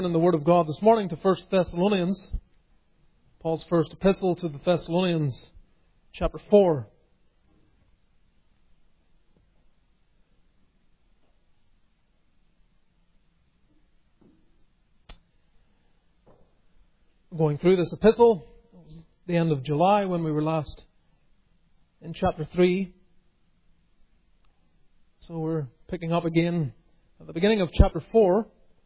In the Word of God this morning to 1 Thessalonians, Paul's first epistle to the Thessalonians, chapter 4. Going through this epistle, it was the end of July when we were last in chapter 3. So we're picking up again at the beginning of chapter 4.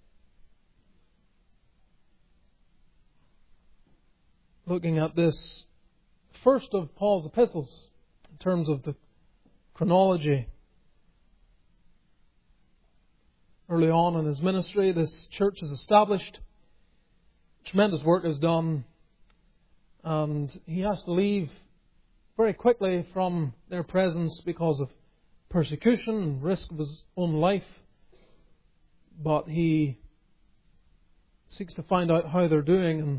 Looking at this first of Paul's epistles in terms of the chronology. Early on in his ministry, this church is established. Tremendous work is done. And he has to leave very quickly from their presence because of persecution and risk of his own life. But he seeks to find out how they're doing, and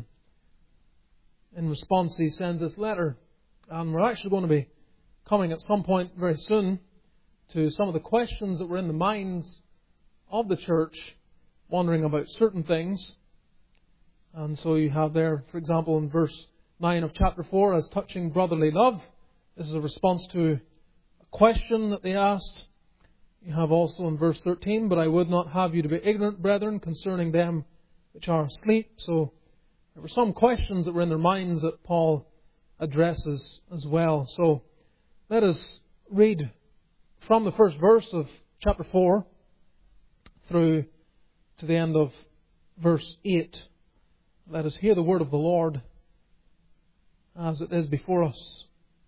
in response, he sends this letter. And we're actually going to be coming at some point very soon to some of the questions that were in the minds of the church, wondering about certain things. And so you have there, for example, in verse 9 of chapter 4, as touching brotherly love. This is a response to a question that they asked. You have also in verse 13, but I would not have you to be ignorant, brethren, concerning them which are asleep. So there were some questions that were in their minds that Paul addresses as well. So let us read from the first verse of chapter 4 through to the end of verse 8. Let us hear the word of the Lord as it is before us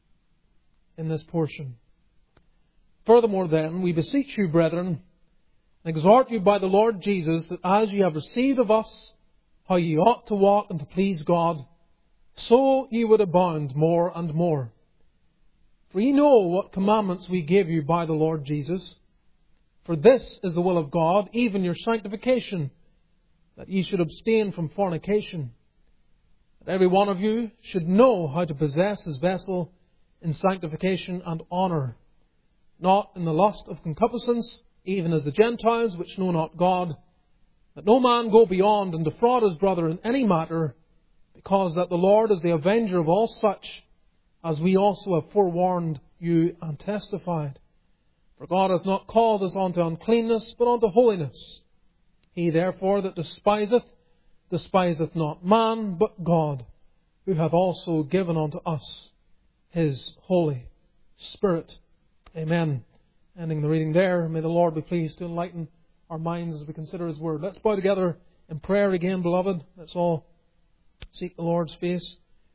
in this portion. Furthermore then, we beseech you, brethren, and exhort you by the Lord Jesus, that as ye have received of us how ye ought to walk and to please God, so ye would abound more and more. For ye know what commandments we give you by the Lord Jesus. For this is the will of God, even your sanctification, that ye should abstain from fornication, that every one of you should know how to possess his vessel in sanctification and honour, not in the lust of concupiscence, even as the Gentiles which know not God, that no man go beyond and defraud his brother in any matter, because that the Lord is the avenger of all such, as we also have forewarned you and testified. For God hath not called us unto uncleanness, but unto holiness. He therefore that despiseth not man, but God, who hath also given unto us His Holy Spirit. Amen. Ending the reading there. May the Lord be pleased to enlighten our minds as we consider His Word. Let's bow together in prayer again, beloved. Let's all seek the Lord's face.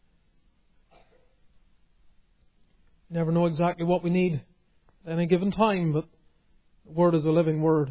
You never know exactly what we need at any given time, but the Word is a living Word.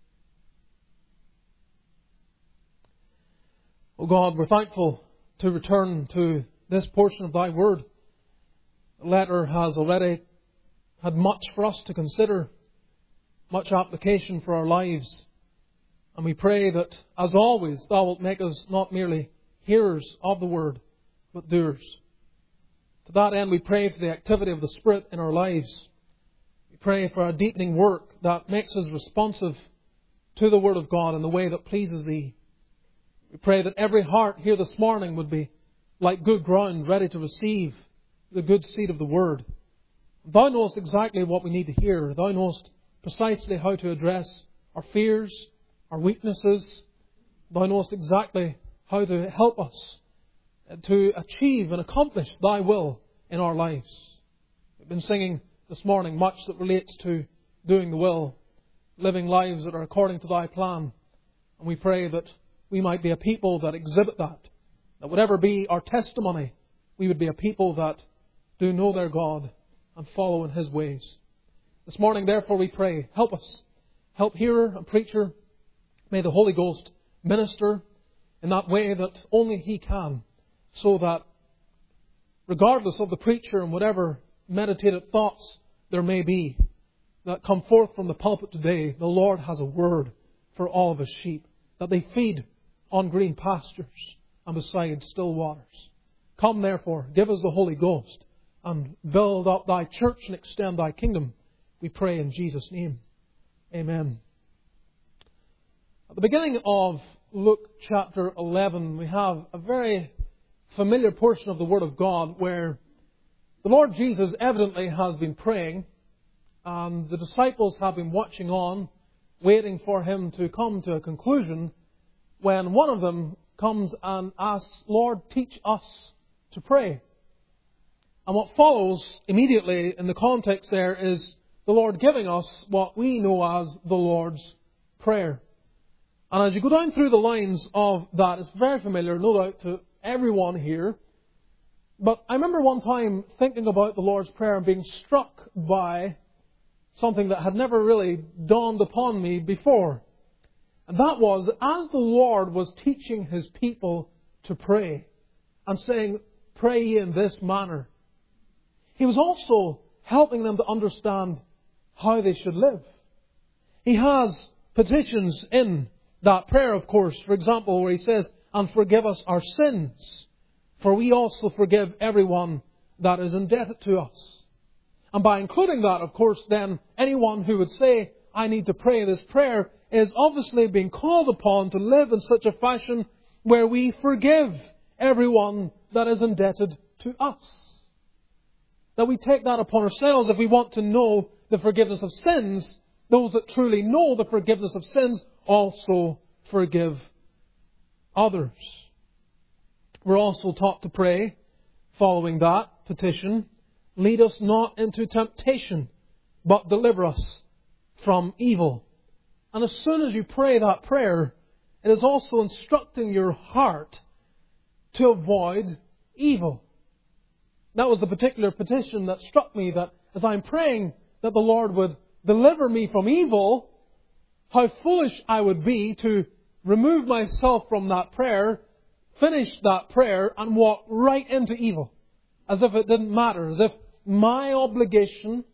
O God, we're thankful to return to this portion of Thy Word. The letter has already had much for us to consider, much application for our lives. And we pray that, as always, Thou wilt make us not merely hearers of the Word, but doers. To that end, we pray for the activity of the Spirit in our lives. We pray for a deepening work that makes us responsive to the Word of God in the way that pleases Thee. We pray that every heart here this morning would be like good ground, ready to receive the good seed of the Word. Thou knowest exactly what we need to hear. Thou knowest precisely how to address our fears, our weaknesses. Thou knowest exactly how to help us to achieve and accomplish Thy will in our lives. We've been singing this morning much that relates to doing the will, living lives that are according to Thy plan. And we pray that we might be a people that exhibit that whatever be our testimony, we would be a people that do know their God and follow in His ways. This morning, therefore, we pray, help us. Help hearer and preacher. May the Holy Ghost minister in that way that only He can, so that regardless of the preacher and whatever meditated thoughts there may be that come forth from the pulpit today, the Lord has a word for all of His sheep, that they feed on green pastures and beside still waters. Come, therefore, give us the Holy Ghost, and build up Thy church and extend Thy kingdom. We pray in Jesus' name. Amen. At the beginning of Luke chapter 11, we have a very familiar portion of the Word of God where the Lord Jesus evidently has been praying, and the disciples have been watching on, waiting for Him to come to a conclusion, when one of them comes and asks, "Lord, teach us to pray." And what follows immediately in the context there is the Lord giving us what we know as the Lord's Prayer. And as you go down through the lines of that, it's very familiar, no doubt, to everyone here. But I remember one time thinking about the Lord's Prayer and being struck by something that had never really dawned upon me before. And that was that as the Lord was teaching His people to pray and saying, "Pray ye in this manner," He was also helping them to understand how they should live. He has petitions in that prayer, of course. For example, where He says, "And forgive us our sins, for we also forgive everyone that is indebted to us." And by including that, of course, then anyone who would say, "I need to pray this prayer," is obviously being called upon to live in such a fashion where we forgive everyone that is indebted to us. That we take that upon ourselves if we want to know the forgiveness of sins. Those that truly know the forgiveness of sins also forgive others. We're also taught to pray, following that petition, "Lead us not into temptation, but deliver us from evil." And as soon as you pray that prayer, it is also instructing your heart to avoid evil. That was the particular petition that struck me, that as I'm praying that the Lord would deliver me from evil, how foolish I would be to remove myself from that prayer, finish that prayer, and walk right into evil. As if it didn't matter. As if my obligation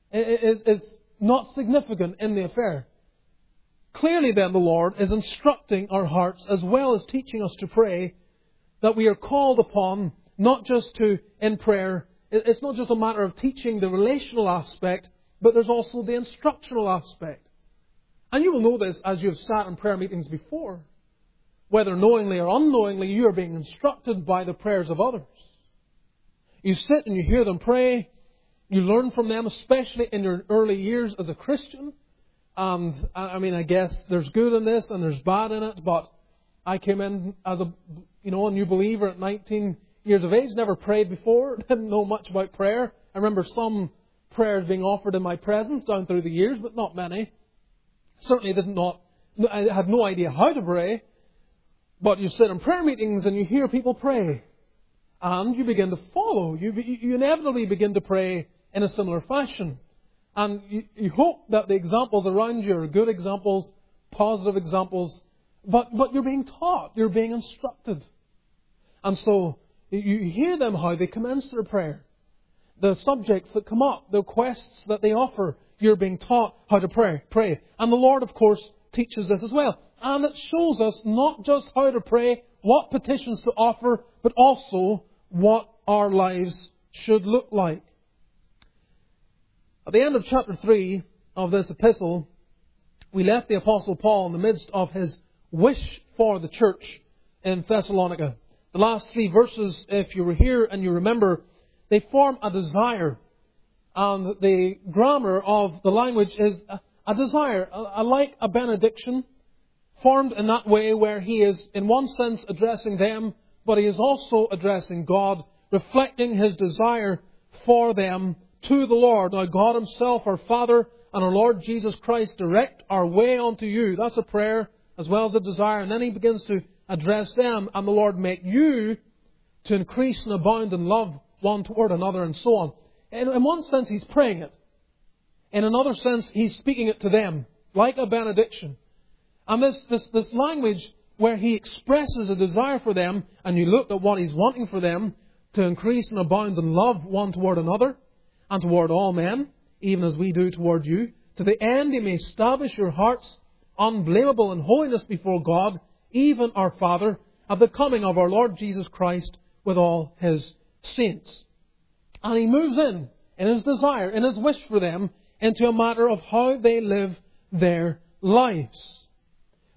is not significant in the affair. Clearly then the Lord is instructing our hearts as well as teaching us to pray, that we are called upon not just to, in prayer, it's not just a matter of teaching the relational aspect, but there's also the instructional aspect. And you will know this as you've sat in prayer meetings before. Whether knowingly or unknowingly, you are being instructed by the prayers of others. You sit and you hear them pray. You learn from them, especially in your early years as a Christian. And I guess there's good in this and there's bad in it. But I came in as a new believer at 19 years of age. Never prayed before. Didn't know much about prayer. I remember some prayers being offered in my presence down through the years, but not many. Certainly I had no idea how to pray. But you sit in prayer meetings and you hear people pray. And you begin to follow. You inevitably begin to pray in a similar fashion. And you hope that the examples around you are good examples, positive examples. But you're being taught. You're being instructed. And so you hear them how they commence their prayer. The subjects that come up, the requests that they offer, you're being taught how to pray. And the Lord, of course, teaches this as well. And it shows us not just how to pray, what petitions to offer, but also what our lives should look like. At the end of chapter 3 of this epistle, we left the Apostle Paul in the midst of his wish for the church in Thessalonica. The last 3 verses, if you were here and you remember, they form a desire. And the grammar of the language is a desire, like a benediction, formed in that way where he is, in one sense, addressing them, but he is also addressing God, reflecting his desire for them to the Lord. Now, God Himself, our Father, and our Lord Jesus Christ direct our way unto you. That's a prayer as well as a desire. And then he begins to address them, and the Lord make you to increase and abound in love one toward another, and so on. In one sense, he's praying it. In another sense, he's speaking it to them, like a benediction. And this language where he expresses a desire for them, and you look at what he's wanting for them, to increase and abound in love one toward another, and toward all men, even as we do toward you, to the end he may establish your hearts unblameable in holiness before God, even our Father, at the coming of our Lord Jesus Christ with all His saints. And he moves in his desire, in his wish for them, into a matter of how they live their lives.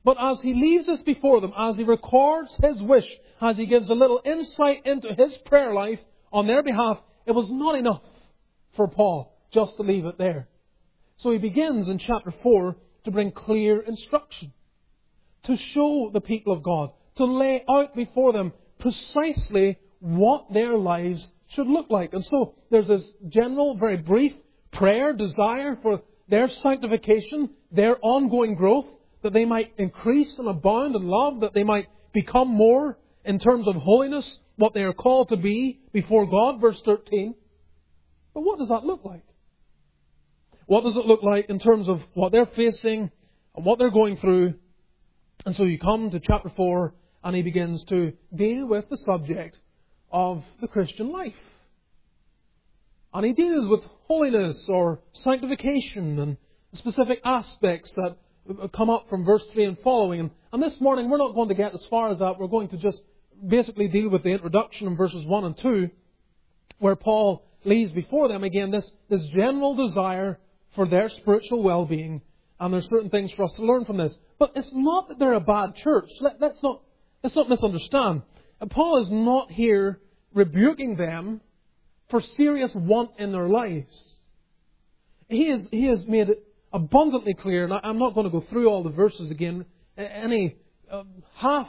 But as he leaves this before them, as he records his wish, as he gives a little insight into his prayer life on their behalf, it was not enough for Paul just to leave it there. So he begins in chapter 4 to bring clear instruction, to show the people of God, to lay out before them precisely what their lives should look like. And so there's this general, very brief prayer, desire for their sanctification, their ongoing growth, that they might increase and abound in love, that they might become more in terms of holiness, what they are called to be before God, verse 13. But what does that look like? What does it look like in terms of what they're facing and what they're going through? And so you come to chapter 4 and he begins to deal with the subject of the Christian life. And he deals with holiness or sanctification and specific aspects that come up from verse 3 and following. And this morning we're not going to get as far as that. We're going to just basically deal with the introduction in verses 1 and 2, where Paul leaves before them again this general desire for their spiritual well-being. And there's certain things for us to learn from this. But it's not that they're a bad church. Let's not misunderstand. And Paul is not here rebuking them for serious want in their lives. He has made it abundantly clear, and I'm not going to go through all the verses again, any half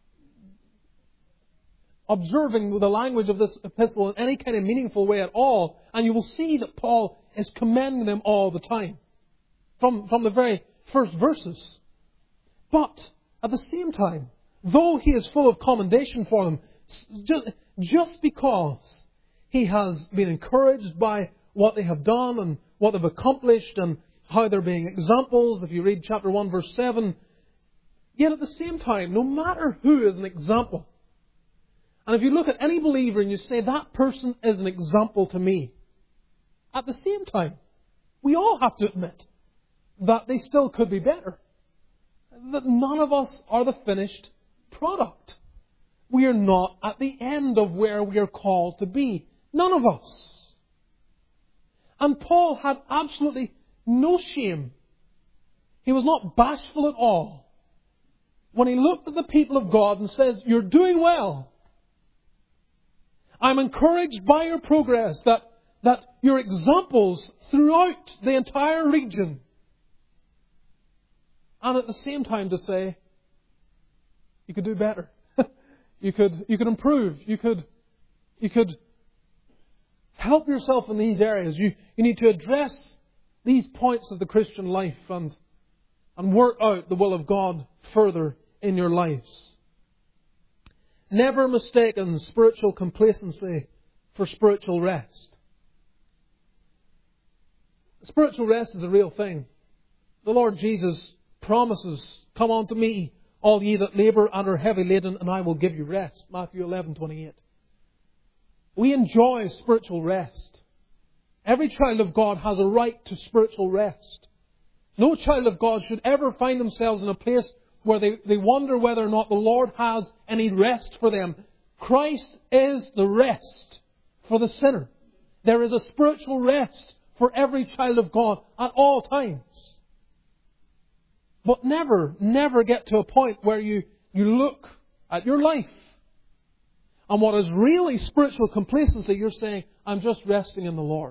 observing the language of this epistle in any kind of meaningful way at all, and you will see that Paul is commending them all the time, from the very first verses. But at the same time, though he is full of commendation for them, just because he has been encouraged by what they have done and what they've accomplished and how they're being examples, if you read chapter 1 verse 7, yet at the same time, no matter who is an example, and if you look at any believer and you say, that person is an example to me, at the same time, we all have to admit that they still could be better. That none of us are the finished product. We are not at the end of where we are called to be. None of us. And Paul had absolutely no shame. He was not bashful at all when he looked at the people of God and says, you're doing well. I'm encouraged by your progress, that your examples throughout the entire region. And at the same time to say, you could do better. You could improve. You could help yourself in these areas. You need to address these points of the Christian life and work out the will of God further in your lives. Never mistaken spiritual complacency for spiritual rest. Spiritual rest is a real thing. The Lord Jesus promises, come unto me, all ye that labour and are heavy laden, and I will give you rest. Matthew 11:28. We enjoy spiritual rest. Every child of God has a right to spiritual rest. No child of God should ever find themselves in a place where they wonder whether or not the Lord has any rest for them. Christ is the rest for the sinner. There is a spiritual rest for every child of God at all times. But never get to a point where you look at your life and what is really spiritual complacency, you're saying, I'm just resting in the Lord.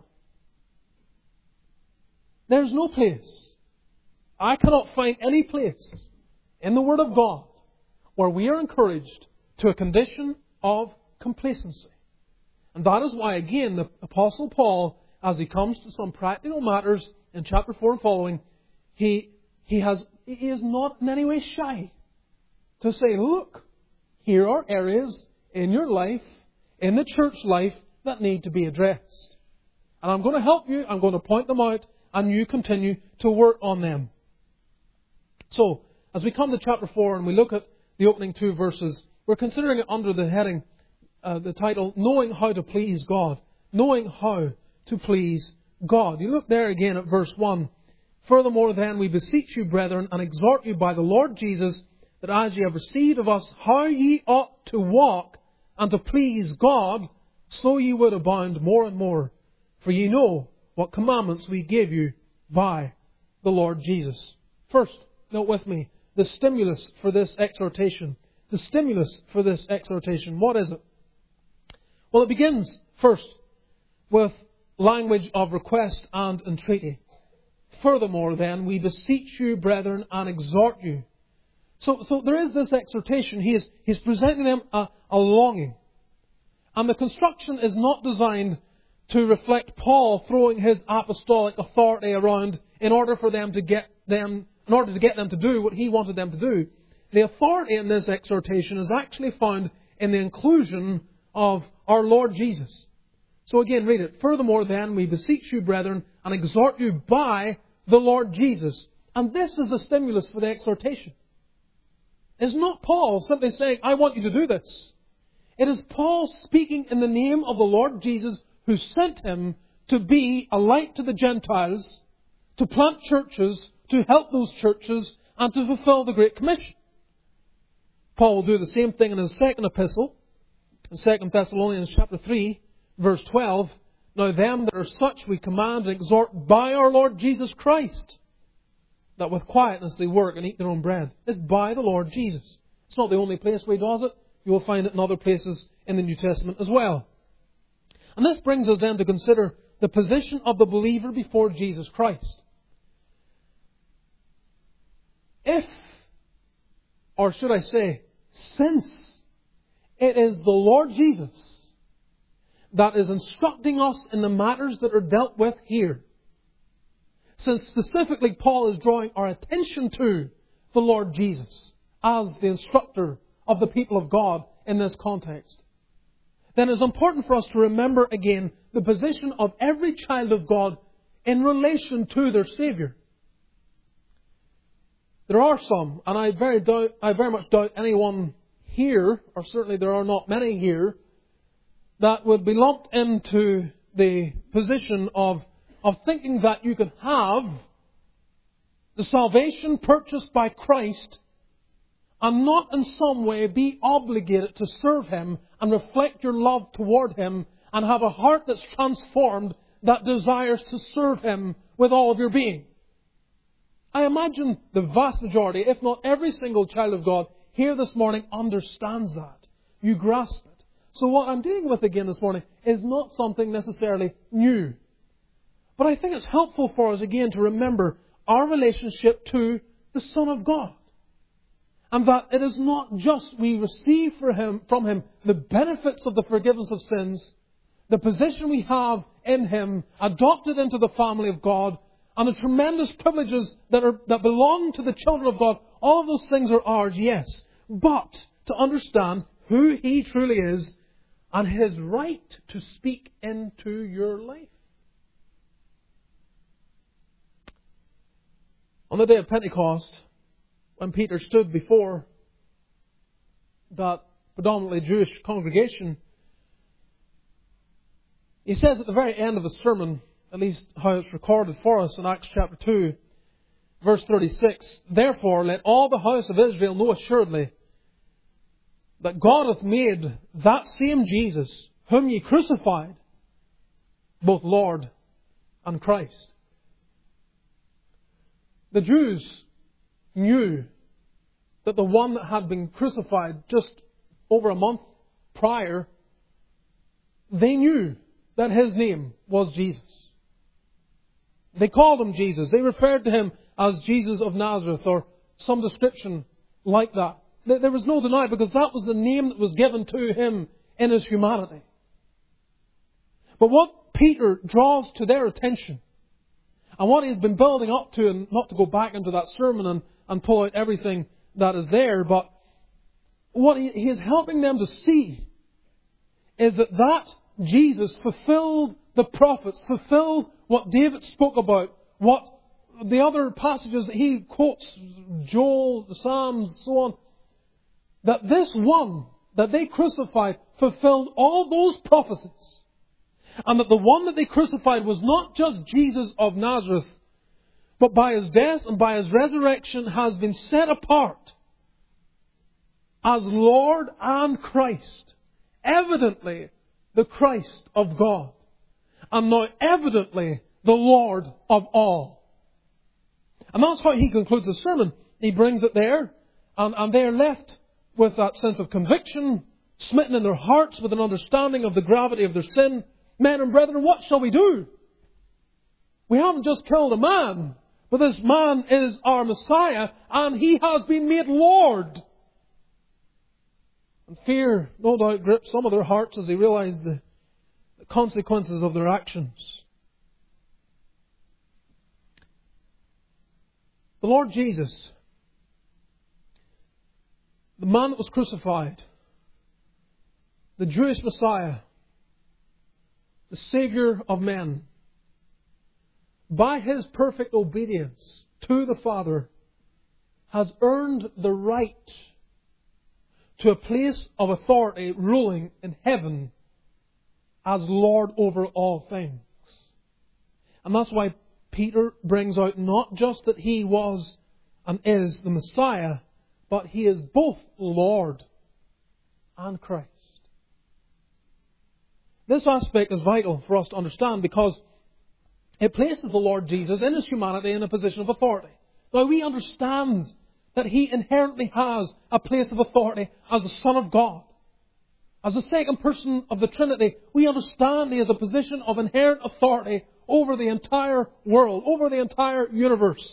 There's no place. I cannot find any place in the Word of God where we are encouraged to a condition of complacency. And that is why, again, the Apostle Paul, as he comes to some practical matters in chapter 4 and following, he is not in any way shy to say, look, here are areas in your life, in the church life, that need to be addressed. And I'm going to help you, I'm going to point them out, and you continue to work on them. So, as we come to chapter 4 and we look at the opening 2 verses, we're considering it under the heading, the title, Knowing How to Please God. Knowing how to please God. You look there again at verse 1. Furthermore then, we beseech you, brethren, and exhort you by the Lord Jesus, that as ye have received of us how ye ought to walk and to please God, so ye would abound more and more. For ye know what commandments we gave you by the Lord Jesus. First, note with me, the stimulus for this exhortation. The stimulus for this exhortation. What is it? Well, it begins first with language of request and entreaty. Furthermore, then, we beseech you, brethren, and exhort you. So there is this exhortation. He's presenting them a longing. And the construction is not designed to reflect Paul throwing his apostolic authority around in order to get them to do what he wanted them to do. The authority in this exhortation is actually found in the inclusion of our Lord Jesus. So again, read it. Furthermore, then, we beseech you, brethren, and exhort you by the Lord Jesus. And this is the stimulus for the exhortation. It's not Paul simply saying, I want you to do this. It is Paul speaking in the name of the Lord Jesus, who sent him to be a light to the Gentiles, to plant churches, to help those churches, and to fulfill the Great Commission. Paul will do the same thing in his second epistle, in 2 Thessalonians chapter 3, verse 12. Now them that are such we command and exhort by our Lord Jesus Christ, that with quietness they work and eat their own bread. It's by the Lord Jesus. It's not the only place where he does it. You will find it in other places in the New Testament as well. And this brings us then to consider the position of the believer before Jesus Christ. If, or should I say, since it is the Lord Jesus that is instructing us in the matters that are dealt with here, since specifically Paul is drawing our attention to the Lord Jesus as the instructor of the people of God in this context, then it's important for us to remember again the position of every child of God in relation to their Saviour. There are some, and I very much doubt anyone here, or certainly there are not many here, that would be lumped into the position of thinking that you can have the salvation purchased by Christ and not in some way be obligated to serve Him and reflect your love toward Him and have a heart that's transformed that desires to serve Him with all of your being. I imagine the vast majority, if not every single child of God here this morning understands that. You grasp it. So what I'm dealing with again this morning is not something necessarily new. But I think it's helpful for us again to remember our relationship to the Son of God. And that it is not just we receive from Him the benefits of the forgiveness of sins, the position we have in Him, adopted into the family of God, and the tremendous privileges that belong to the children of God. All of those things are ours, yes. But to understand who He truly is and His right to speak into your life. On the day of Pentecost, when Peter stood before that predominantly Jewish congregation, he says at the very end of the sermon, at least how it's recorded for us in Acts chapter 2, verse 36, Therefore let all the house of Israel know assuredly that God hath made that same Jesus, whom ye crucified, both Lord and Christ. The Jews knew that the one that had been crucified just over a month prior, they knew that His name was Jesus. They called Him Jesus. They referred to Him as Jesus of Nazareth or some description like that. There was no denial, because that was the name that was given to Him in His humanity. But what Peter draws to their attention, and what he's been building up to, and not to go back into that sermon and pull out everything that is there, but what he is helping them to see is that Jesus fulfilled the prophets, fulfilled what David spoke about, what the other passages that he quotes, Joel, the Psalms, so on, that this one that they crucified fulfilled all those prophecies. And that the one that they crucified was not just Jesus of Nazareth, but by His death and by His resurrection has been set apart as Lord and Christ. Evidently the Christ of God. And now evidently the Lord of all. And that's how he concludes the sermon. He brings it there And they are left with that sense of conviction, smitten in their hearts with an understanding of the gravity of their sin. Men and brethren, what shall we do? We haven't just killed a man, but this man is our Messiah, and He has been made Lord. And fear, no doubt, grips some of their hearts as they realize the consequences of their actions. The Lord Jesus, the man that was crucified, the Jewish Messiah, the Saviour of men, by His perfect obedience to the Father, has earned the right to a place of authority ruling in heaven as Lord over all things. And that's why Peter brings out not just that He was and is the Messiah, but He is both Lord and Christ. This aspect is vital for us to understand because it places the Lord Jesus in His humanity in a position of authority. Now we understand that He inherently has a place of authority as the Son of God. As the second person of the Trinity, we understand He has a position of inherent authority over the entire world, over the entire universe.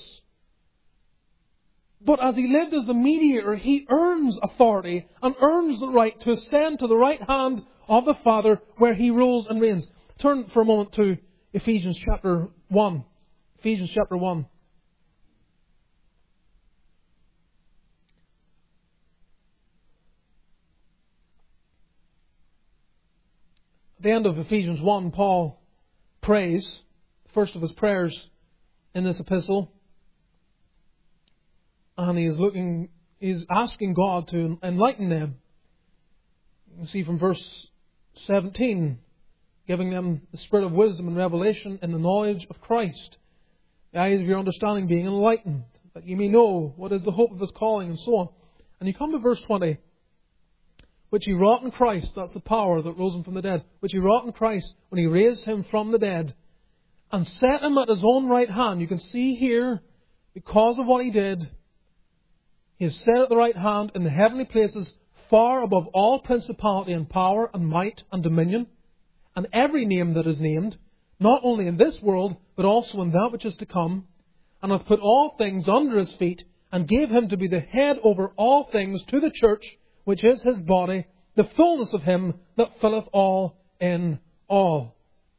But as He lived as a mediator, He earns authority and earns the right to ascend to the right hand of the Father where He rules and reigns. Turn for a moment to Ephesians chapter 1. Ephesians chapter 1. At the end of Ephesians 1, Paul prays, first of his prayers in this epistle, and he's asking God to enlighten them. You can see from verse 17, giving them the spirit of wisdom and revelation in the knowledge of Christ, the eyes of your understanding being enlightened, that you may know what is the hope of His calling, and so on. And you come to verse 20, which He wrought in Christ, that's the power that rose Him from the dead, which He wrought in Christ when He raised Him from the dead, and set Him at His own right hand. You can see here, because of what He did, He is set at the right hand in the heavenly places, far above all principality and power and might and dominion, and every name that is named, not only in this world, but also in that which is to come, and hath put all things under His feet, and gave Him to be the head over all things to the church, which is His body, the fullness of Him that filleth all in all.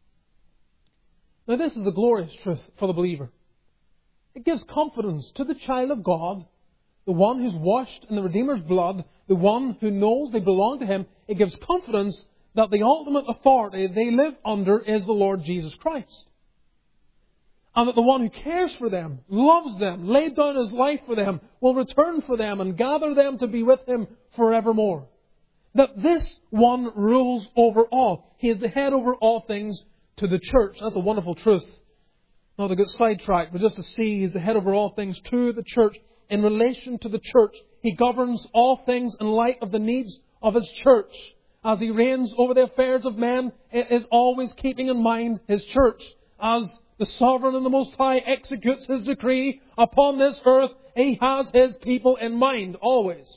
Now this is the glorious truth for the believer. It gives confidence to the child of God, the one who's washed in the Redeemer's blood, the one who knows they belong to Him. It gives confidence that the ultimate authority they live under is the Lord Jesus Christ. And that the one who cares for them, loves them, laid down His life for them, will return for them and gather them to be with Him forevermore. That this one rules over all. He is the head over all things to the church. That's a wonderful truth. Not to get sidetracked, but just to see He's the head over all things to the church. In relation to the church, He governs all things in light of the needs of His church. As He reigns over the affairs of men, it is always keeping in mind His church. As the sovereign and the Most High executes His decree upon this earth, He has His people in mind, always.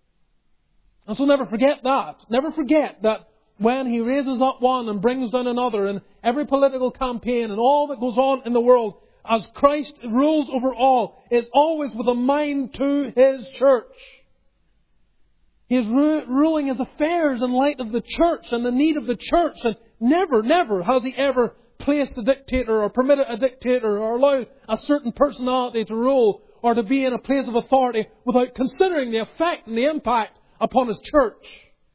And so never forget that. Never forget that when He raises up one and brings down another, in every political campaign and all that goes on in the world, as Christ rules over all, is always with a mind to His church. He is ruling His affairs in light of the church and the need of the church. And never has He ever placed a dictator or permitted a dictator or allowed a certain personality to rule or to be in a place of authority without considering the effect and the impact upon His church.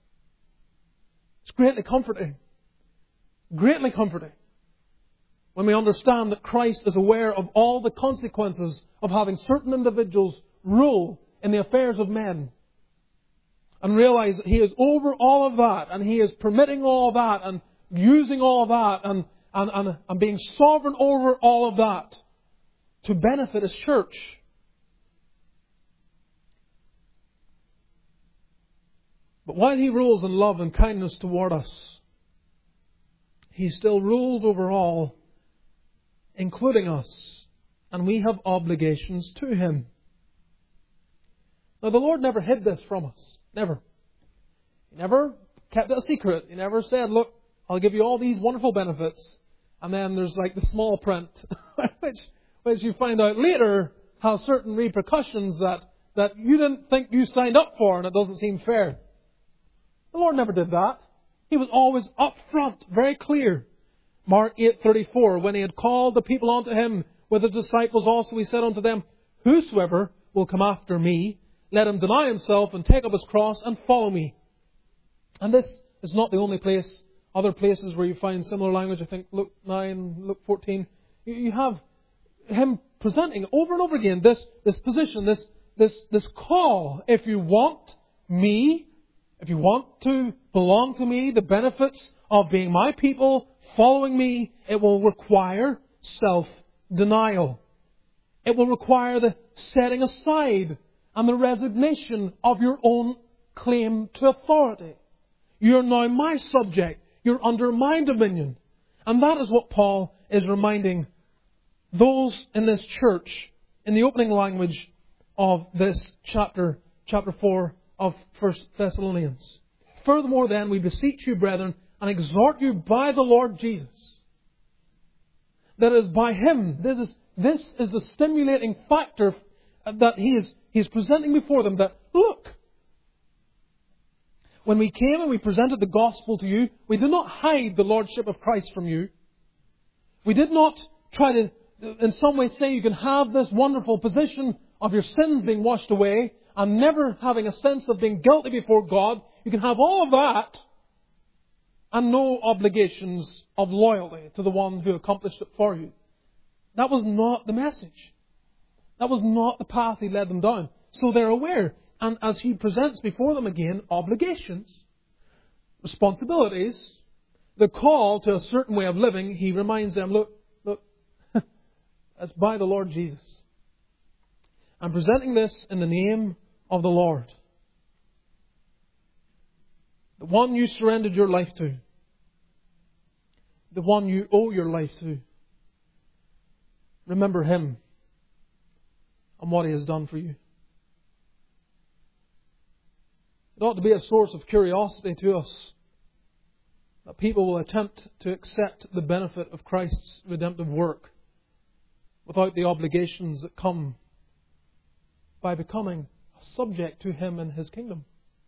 It's greatly comforting. Greatly comforting. When we understand that Christ is aware of all the consequences of having certain individuals rule in the affairs of men. And realize that He is over all of that, and He is permitting all of that, and using all of that, and being sovereign over all of that to benefit His church. But while He rules in love and kindness toward us, He still rules over all, including us, and we have obligations to Him. Now, the Lord never hid this from us. Never. He never kept it a secret. He never said, look, I'll give you all these wonderful benefits. And then there's like the small print, which you find out later has certain repercussions that you didn't think you signed up for, and it doesn't seem fair. The Lord never did that. He was always upfront, very clear. Mark 8:34, when He had called the people unto Him with the disciples also, He said unto them, whosoever will come after me, let him deny himself and take up his cross and follow me. And this is not the only place. Other places where you find similar language, I think Luke 9, Luke 14, you have Him presenting over and over again this position, this call. If you want me, if you want to belong to me, the benefits of being my people, following me, it will require self-denial. It will require the setting aside and the resignation of your own claim to authority. You're now my subject. You're under my dominion. And that is what Paul is reminding those in this church in the opening language of this chapter 4 of 1 Thessalonians. Furthermore then, we beseech you, brethren, and exhort you by the Lord Jesus. That is by Him. This is the stimulating factor that He is presenting before them. That, look, when we came and we presented the gospel to you, we did not hide the Lordship of Christ from you. We did not try to, in some way, say you can have this wonderful position of your sins being washed away and never having a sense of being guilty before God. You can have all of that and no obligations of loyalty to the one who accomplished it for you. That was not the message. That was not the path He led them down. So they're aware. And as He presents before them again obligations, responsibilities, the call to a certain way of living, He reminds them, look, it's by the Lord Jesus. I'm presenting this in the name of the Lord. The one you surrendered your life to. The one you owe your life to. Remember Him and what He has done for you. It ought to be a source of curiosity to us that people will attempt to accept the benefit of Christ's redemptive work without the obligations that come by becoming a subject to Him and His kingdom.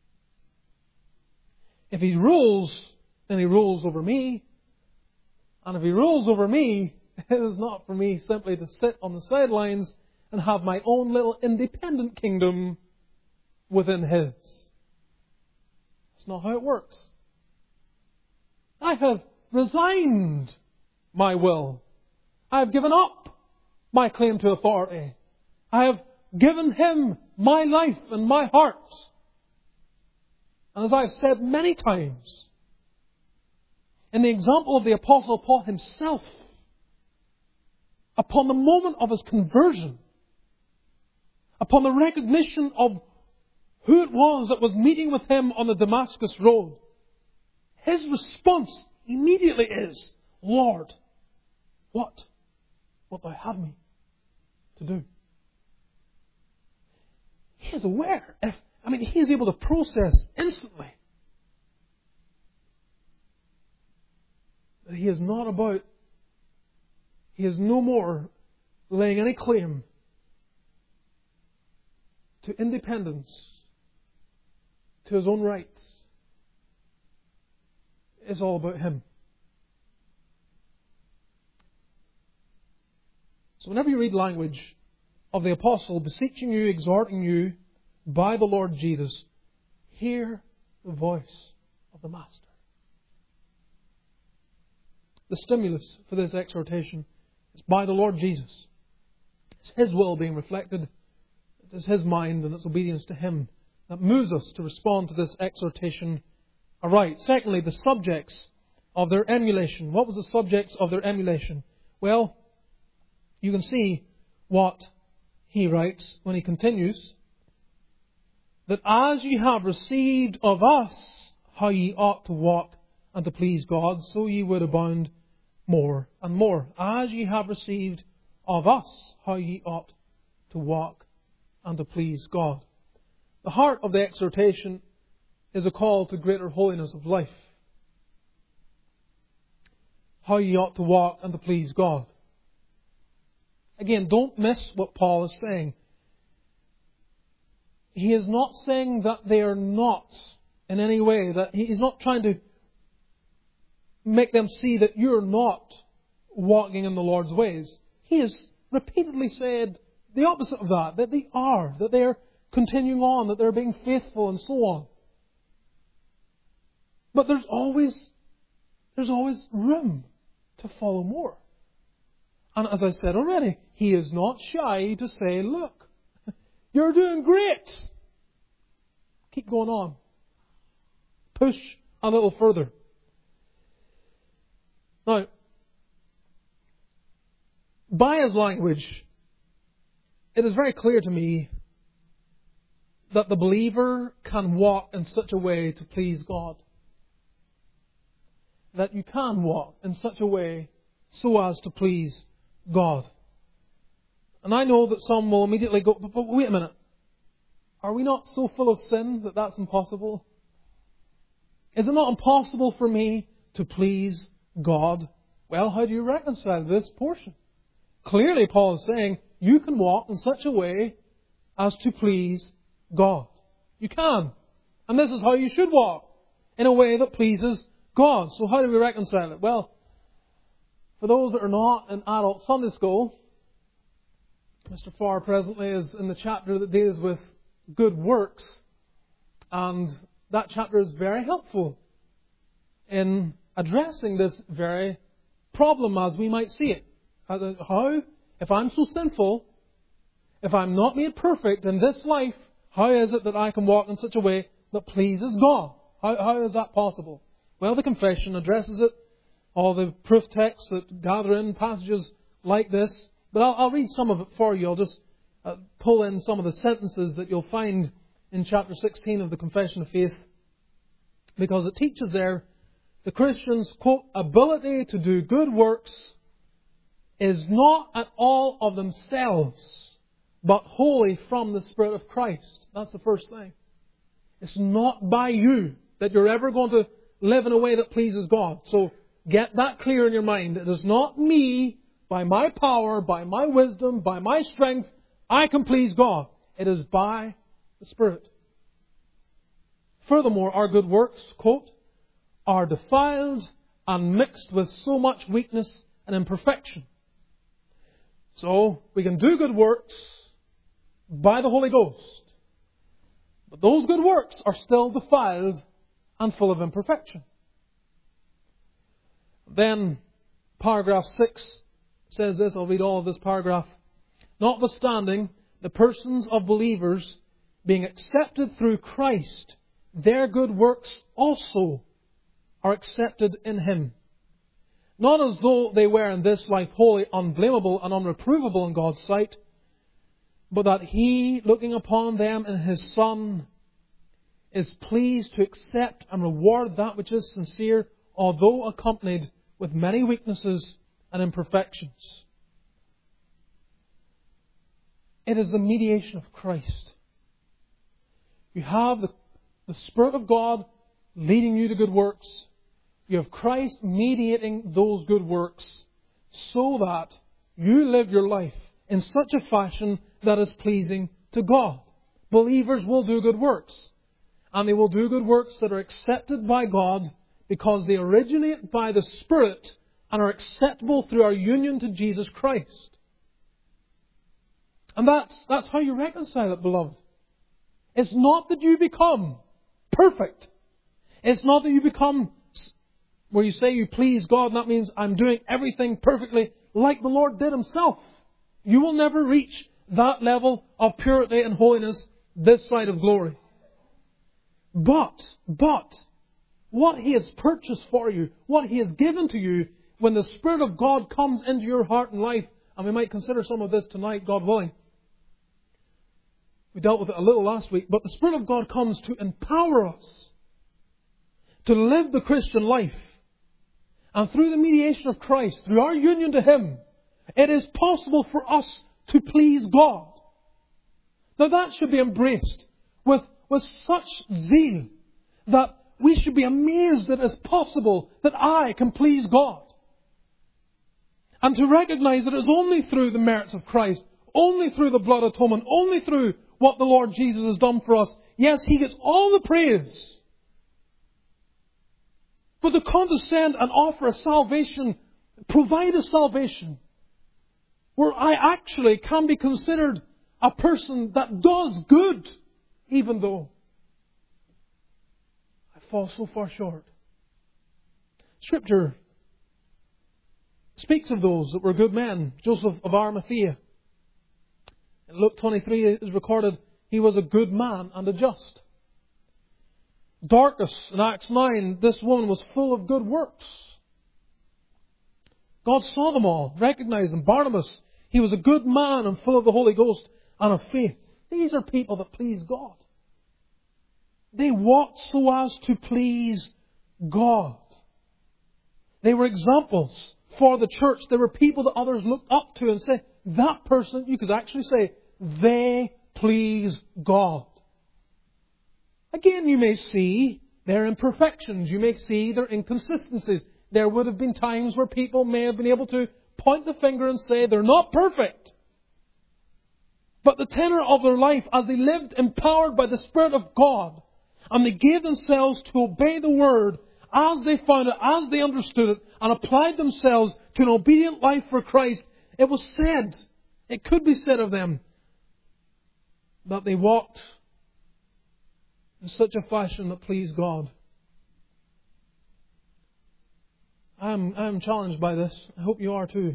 If He rules, then He rules over me. And if He rules over me, it is not for me simply to sit on the sidelines and have my own little independent kingdom within His. That's not how it works. I have resigned my will. I have given up my claim to authority. I have given Him my life and my heart. And as I've said many times, in the example of the Apostle Paul himself, upon the moment of his conversion, upon the recognition of who it was that was meeting with him on the Damascus road, his response immediately is, Lord, what wilt Thou have me to do? He is aware. He is able to process instantly that he is no more laying any claim to independence, to his own rights. It's all about him. So whenever you read language of the Apostle beseeching you, exhorting you by the Lord Jesus, hear the voice of the Master. The stimulus for this exhortation is by the Lord Jesus. It's His will being reflected. It is His mind and its obedience to Him that moves us to respond to this exhortation aright. Secondly, the subjects of their emulation. What was the subjects of their emulation? Well, you can see what he writes when he continues. That as ye have received of us how ye ought to walk and to please God, so ye would abound more and more. As ye have received of us how ye ought to walk and to please God. The heart of the exhortation is a call to greater holiness of life. How ye ought to walk and to please God. Again, don't miss what Paul is saying. He is not saying that they are not in any way, that he's not trying to make them see that you're not walking in the Lord's ways. He has repeatedly said the opposite of that they are, that they are continuing on, that they're being faithful and so on. But there's always room to follow more. And as I said already, he is not shy to say, look, you're doing great. Keep going on. Push a little further. Now, by his language, it is very clear to me that the believer can walk in such a way to please God. That you can walk in such a way so as to please God. And I know that some will immediately go, but wait a minute. Are we not so full of sin that that's impossible? Is it not impossible for me to please God? Well, how do you reconcile this portion? Clearly, Paul is saying you can walk in such a way as to please God. You can. And this is how you should walk, in a way that pleases God. So how do we reconcile it? Well, for those that are not in adult Sunday school, Mr. Farr presently is in the chapter that deals with good works. And that chapter is very helpful in addressing this very problem as we might see it. How, if I'm so sinful, if I'm not made perfect in this life, how is it that I can walk in such a way that pleases God? How is that possible? Well, the confession addresses it. All the proof texts that gather in passages like this. But I'll read some of it for you. I'll just pull in some of the sentences that you'll find in chapter 16 of the Confession of Faith. Because it teaches there the Christian's, quote, ability to do good works is not at all of themselves, but wholly from the Spirit of Christ. That's the first thing. It's not by you that you're ever going to live in a way that pleases God. So get that clear in your mind. It is not me, by my power, by my wisdom, by my strength, I can please God. It is by the Spirit. Furthermore, our good works, quote, are defiled and mixed with so much weakness and imperfection. So, we can do good works by the Holy Ghost. But those good works are still defiled and full of imperfection. Then, paragraph 6 says this. I'll read all of this paragraph. Notwithstanding, the persons of believers being accepted through Christ, their good works also are accepted in Him. Not as though they were in this life wholly unblameable and unreprovable in God's sight, but that He, looking upon them in His Son, is pleased to accept and reward that which is sincere, although accompanied with many weaknesses and imperfections. It is the mediation of Christ. You have the Spirit of God leading you to good works. You have Christ mediating those good works so that you live your life in such a fashion that is pleasing to God. Believers will do good works. And they will do good works that are accepted by God because they originate by the Spirit and are acceptable through our union to Jesus Christ. And that's how you reconcile it, beloved. It's not that you become perfect. It's not that you become where you say you please God, and that means I'm doing everything perfectly like the Lord did Himself. You will never reach that level of purity and holiness this side of glory. But, what He has purchased for you, what He has given to you, when the Spirit of God comes into your heart and life, and we might consider some of this tonight, God willing. We dealt with it a little last week, but the Spirit of God comes to empower us to live the Christian life. And through the mediation of Christ, through our union to Him, it is possible for us to please God. Now that should be embraced with such zeal that we should be amazed that it's possible that I can please God. And to recognize that it's only through the merits of Christ, only through the blood atonement, only through what the Lord Jesus has done for us. Yes, He gets all the praise. But to condescend and offer a salvation, provide a salvation, where I actually can be considered a person that does good, even though I fall so far short. Scripture speaks of those that were good men. Joseph of Arimathea. In Luke 23 is recorded, he was a good man and a just. Dorcas in Acts 9, this woman was full of good works. God saw them all, recognized them. Barnabas, he was a good man and full of the Holy Ghost and of faith. These are people that please God. They walked so as to please God. They were examples for the church. They were people that others looked up to and said, that person, you could actually say, they please God. Again, you may see their imperfections. You may see their inconsistencies. There would have been times where people may have been able to point the finger and say they're not perfect. But the tenor of their life, as they lived empowered by the Spirit of God, and they gave themselves to obey the Word as they found it, as they understood it, and applied themselves to an obedient life for Christ, it was said, it could be said of them, that they walked in such a fashion that pleased God. I'm challenged by this. I hope you are too.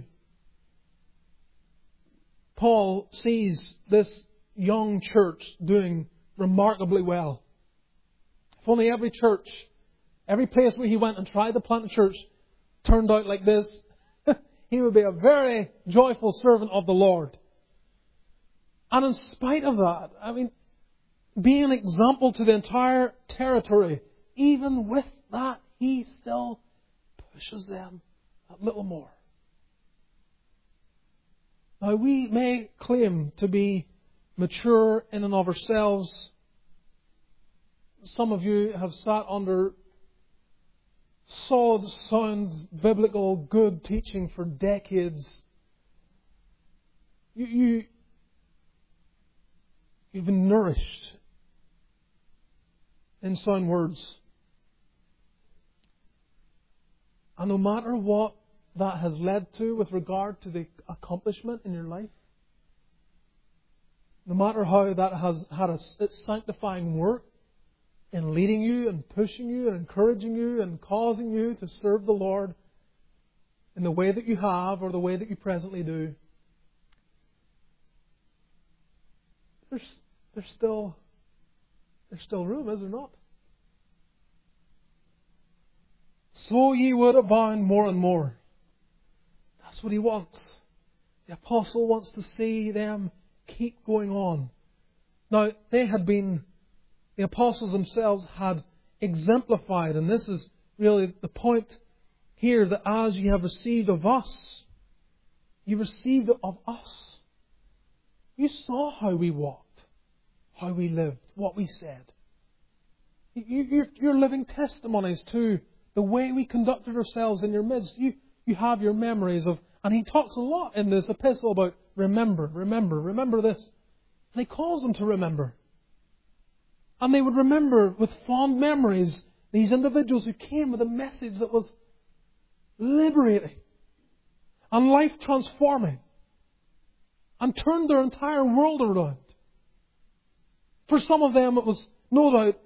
Paul sees this young church doing remarkably well. If only every church, every place where he went and tried to plant a church turned out like this, he would be a very joyful servant of the Lord. And in spite of that, being an example to the entire territory, even with that, he still pushes them a little more. Now, we may claim to be mature in and of ourselves. Some of you have sat under solid, sound, biblical, good teaching for decades. You've been nourished in sound words. And no matter what that has led to with regard to the accomplishment in your life, no matter how that has had its sanctifying work in leading you and pushing you and encouraging you and causing you to serve the Lord in the way that you have or the way that you presently do, there's still room, is there not? So ye would abound more and more. That's what he wants. The apostle wants to see them keep going on. Now, the apostles themselves had exemplified, and this is really the point here, that as you have received of us, you received of us. You saw how we walked, how we lived, what we said. You're living testimonies to the way we conducted ourselves in your midst. You have your memories of, and he talks a lot in this epistle about remember this. And he calls them to remember. And they would remember with fond memories these individuals who came with a message that was liberating and life transforming and turned their entire world around. For some of them it was no doubt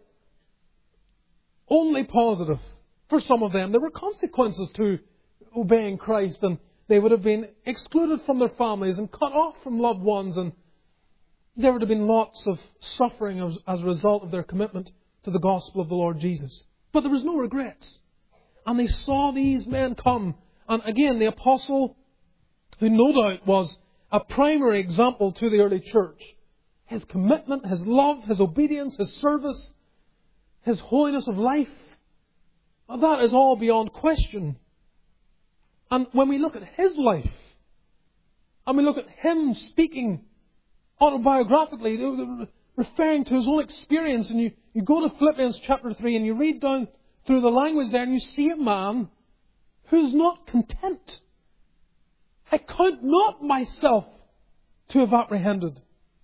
only positive. For some of them there were consequences to obeying Christ, and they would have been excluded from their families and cut off from loved ones, and there would have been lots of suffering as a result of their commitment to the gospel of the Lord Jesus. But there was no regrets. And they saw these men come. And again, the apostle, who no doubt was a primary example to the early church, his commitment, his love, his obedience, his service, his holiness of life, that is all beyond question. And when we look at his life, and we look at him speaking autobiographically, referring to his own experience. And you go to Philippians chapter 3 and you read down through the language there and you see a man who's not content. I count not myself to have apprehended.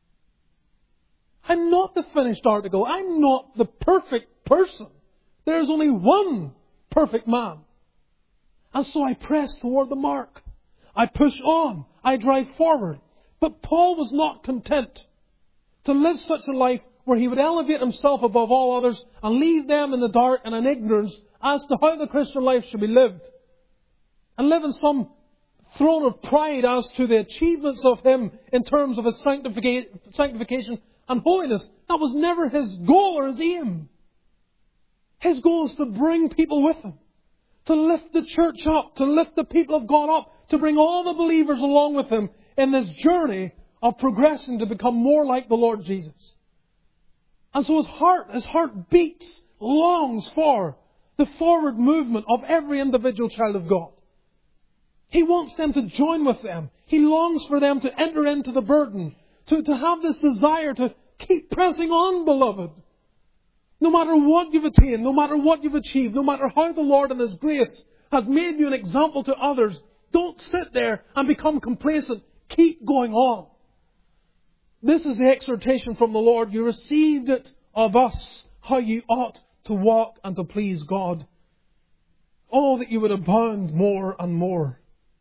I'm not the finished article. I'm not the perfect person. There's only one perfect man. And so I press toward the mark. I push on. I drive forward. But Paul was not content to live such a life where he would elevate himself above all others and leave them in the dark and in ignorance as to how the Christian life should be lived. And live in some throne of pride as to the achievements of him in terms of his sanctification and holiness. That was never his goal or his aim. His goal is to bring people with him, to lift the church up, to lift the people of God up, to bring all the believers along with him in this journey of progressing to become more like the Lord Jesus. And so his heart beats, longs for the forward movement of every individual child of God. He wants them to join with them. He longs for them to enter into the burden, to have this desire to keep pressing on, beloved. No matter what you've attained, no matter what you've achieved, no matter how the Lord in His grace has made you an example to others, don't sit there and become complacent. Keep going on. This is the exhortation from the Lord. You received it of us, how you ought to walk and to please God. Oh, that you would abound more and more.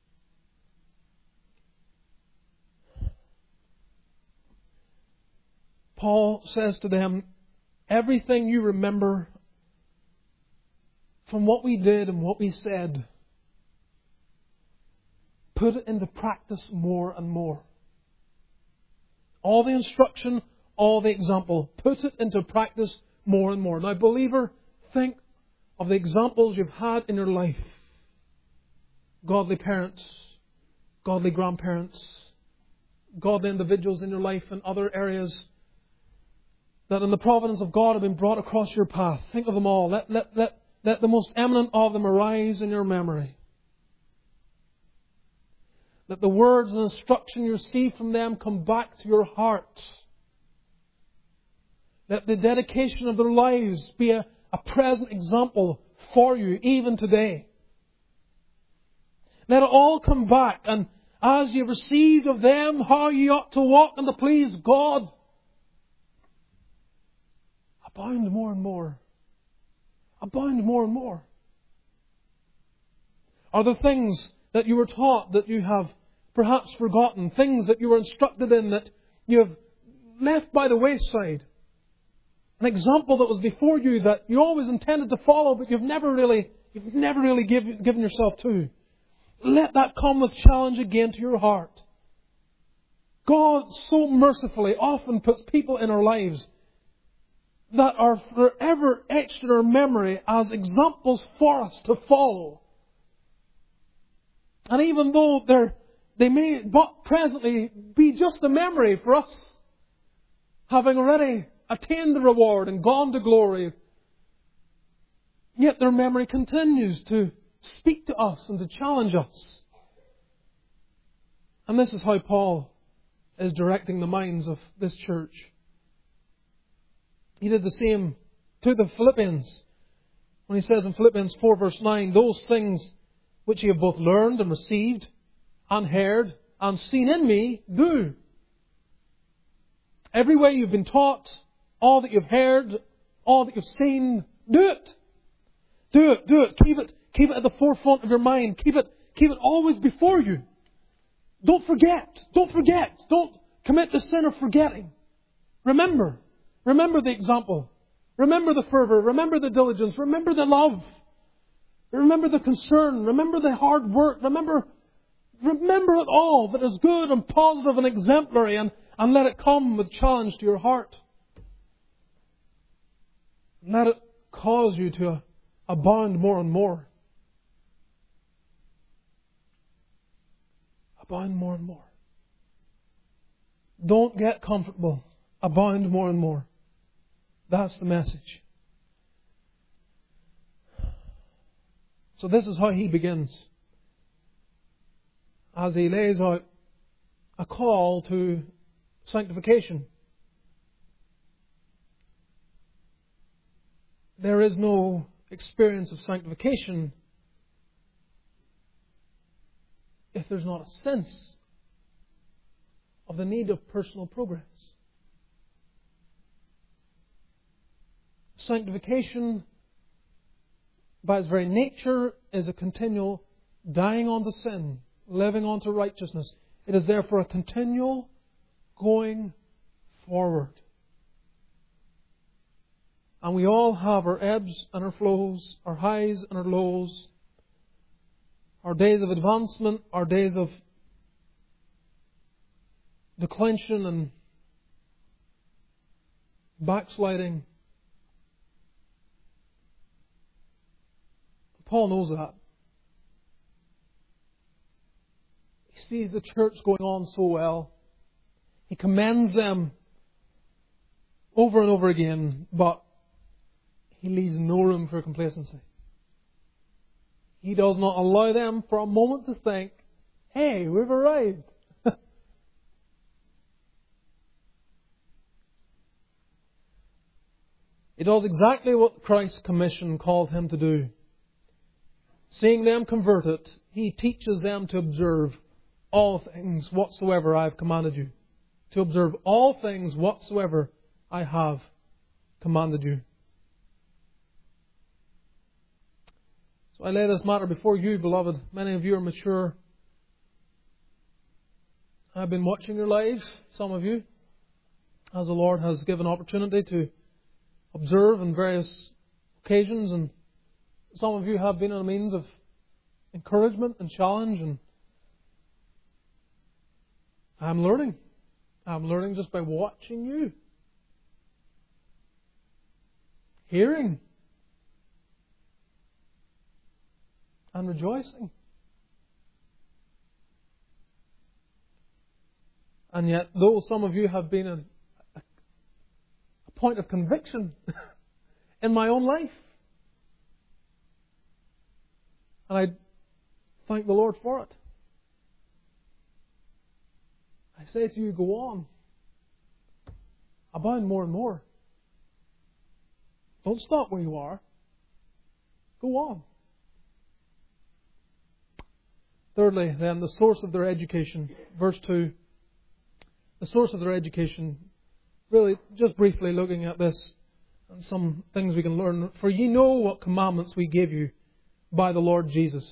Paul says to them, everything you remember from what we did and what we said, put it into practice more and more. All the instruction, all the example, put it into practice more and more. Now, believer, think of the examples you've had in your life. Godly parents, godly grandparents, godly individuals in your life and other areas that in the providence of God have been brought across your path. Think of them all. Let the most eminent of them arise in your memory. Let the words and instruction you receive from them come back to your heart. Let the dedication of their lives be a present example for you, even today. Let it all come back, and as you received of them how you ought to walk and to please God, abound more and more. Abound more and more. Are there things that you were taught that you have perhaps forgotten? Things that you were instructed in that you have left by the wayside? An example that was before you that you always intended to follow, but you've never really given yourself to. Let that come with challenge again to your heart. God so mercifully often puts people in our lives that are forever etched in our memory as examples for us to follow. And even though they may but presently be just a memory for us, having already attained the reward and gone to glory, yet their memory continues to speak to us and to challenge us. And this is how Paul is directing the minds of this church. He did the same to the Philippians when he says in Philippians 4 verse 9, those things which ye have both learned and received and heard and seen in me, do. Every way you've been taught, all that you've heard, all that you've seen, do it. Do it. Do it. Keep it at the forefront of your mind. Keep it always before you. Don't forget. Don't forget. Don't commit the sin of forgetting. Remember. Remember the example. Remember the fervour. Remember the diligence. Remember the love. Remember the concern. Remember the hard work. Remember it all that is good and positive and exemplary, and let it come with challenge to your heart. Let it cause you to abound more and more. Abound more and more. Don't get comfortable. Abound more and more. That's the message. So this is how he begins. As he lays out a call to sanctification. there is no experience of sanctification if there's not a sense of the need of personal progress. Sanctification, by its very nature, is a continual dying unto sin, living unto righteousness. It is therefore a continual going forward. And we all have our ebbs and our flows, our highs and our lows, our days of advancement, our days of declension and backsliding. Paul knows that. He sees the church going on so well. He commends them over and over again, but he leaves no room for complacency. He does not allow them for a moment to think, hey, we've arrived. He does exactly what Christ's commission called him to do. Seeing them converted, he teaches them to observe all things whatsoever I have commanded you. To observe all things whatsoever I have commanded you. So I lay this matter before you, beloved. Many of you are mature. I've been watching your lives, some of you, as the Lord has given opportunity to observe on various occasions, and some of you have been a means of encouragement and challenge, and I'm learning. I'm learning just by watching you, hearing, and rejoicing. And yet, though some of you have been a point of conviction in my own life, and I thank the Lord for it, I say to you, go on. Abound more and more. Don't stop where you are. Go on. Thirdly, then, the source of their education. Verse 2. The source of their education. Really, just briefly looking at this and some things we can learn. For ye know what commandments we give you by the Lord Jesus.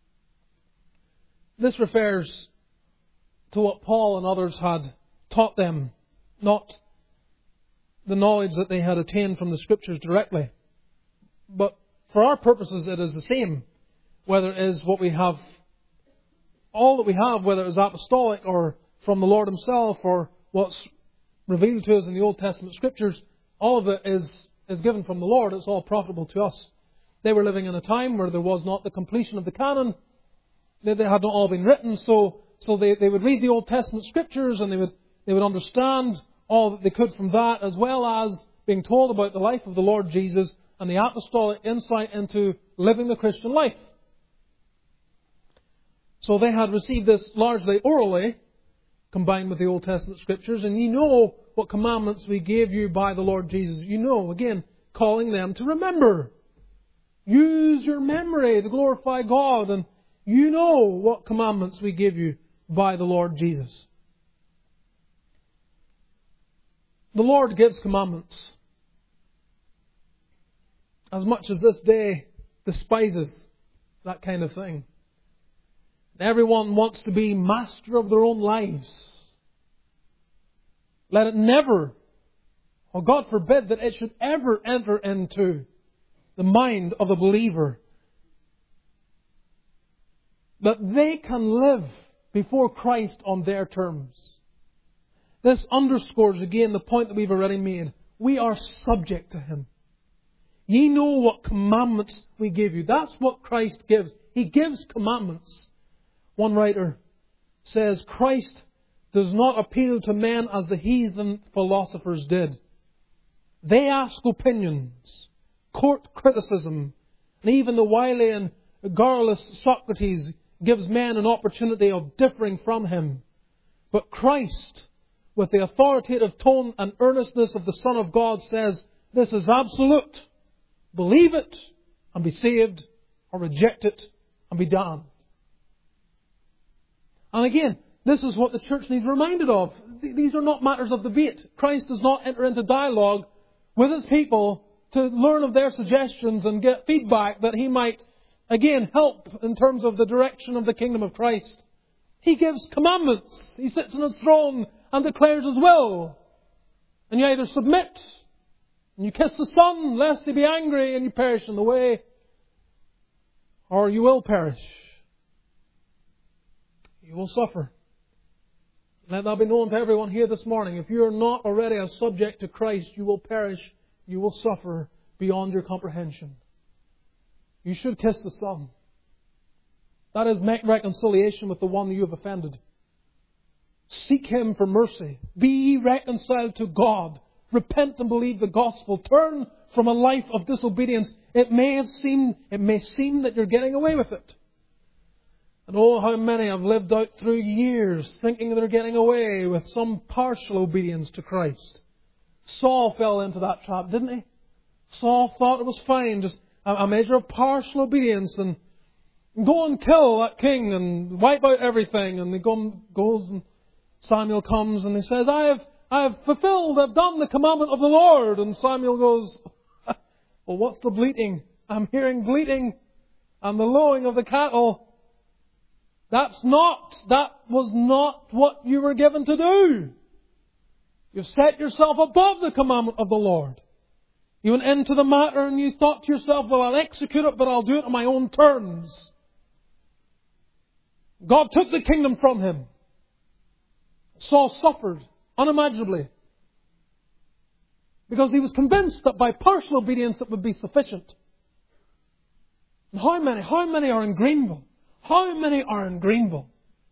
This refers to what Paul and others had taught them, not the knowledge that they had attained from the Scriptures directly. But for our purposes it is the same, whether it is what we have, all that we have, whether it is apostolic or from the Lord Himself or what's revealed to us in the Old Testament Scriptures, all of it is given from the Lord. It's all profitable to us. They were living in a time where there was not the completion of the canon. They had not all been written, so they would read the Old Testament Scriptures and they would understand all that they could from that, as well as being told about the life of the Lord Jesus and the apostolic insight into living the Christian life. So they had received this largely orally, combined with the Old Testament Scriptures, and you know what commandments we gave you by the Lord Jesus. You know, again, calling them to remember. Use your memory to glorify God, and you know what commandments we give you by the Lord Jesus. The Lord gives commandments. As much as this day despises that kind of thing. Everyone wants to be master of their own lives. Let it never, or God forbid that it should ever enter into the mind of a believer that they can live before Christ on their terms. This underscores again the point that we've already made. We are subject to Him. Ye know what commandments we give you. That's what Christ gives. He gives commandments. One writer says, Christ does not appeal to men as the heathen philosophers did. They ask opinions, court criticism, and even the wily and garrulous Socrates gives men an opportunity of differing from him. But Christ, with the authoritative tone and earnestness of the Son of God, says, this is absolute. believe it and be saved, or reject it and be damned. And again, this is what the church needs reminded of. These are not matters of debate. Christ does not enter into dialogue with His people to learn of their suggestions and get feedback that He might, again, help in terms of the direction of the kingdom of Christ. He gives commandments. He sits on His throne and declares His will. And you either submit and you kiss the Son, lest He be angry and you perish in the way, or you will perish. You will suffer. Let that be known to everyone here this morning. If you are not already a subject to Christ, you will perish. You will suffer beyond your comprehension. You should kiss the Son. That is, make reconciliation with the one you have offended. Seek Him for mercy. Be ye reconciled to God. Repent and believe the gospel. Turn from a life of disobedience. It may seem that you're getting away with it. And oh, how many have lived out through years thinking they're getting away with some partial obedience to Christ. Saul fell into that trap, didn't he? Saul thought it was fine, just a measure of partial obedience, and go and kill that king and wipe out everything. And he goes and Samuel comes and he says, I have fulfilled, I've done the commandment of the Lord. And Samuel goes, well, what's the bleating? I'm hearing bleating and the lowing of the cattle. That was not what you were given to do. You've set yourself above the commandment of the Lord. You went into the matter and you thought to yourself, well, I'll execute it, but I'll do it on my own terms. God took the kingdom from him. Saul suffered unimaginably because he was convinced that by partial obedience it would be sufficient. And how many are in Greenville? How many are in Greenville